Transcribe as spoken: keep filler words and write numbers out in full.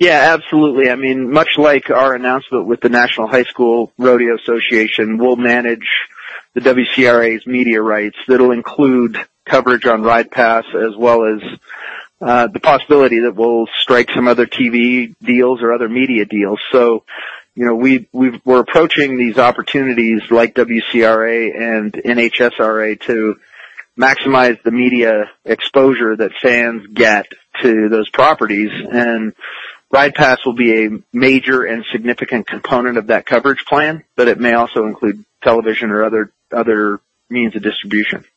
Yeah, absolutely. I mean, much like our announcement with the National High School Rodeo Association, we'll manage the W C R A's media rights. That'll include coverage on Ride Pass as well as uh, the possibility that we'll strike some other T V deals or other media deals. So, you know, we, we've, we're approaching these opportunities like W C R A and N H S R A to maximize the media exposure that fans get to those properties. And Ride Pass will be a major and significant component of that coverage plan, but it may also include television or other other means of distribution.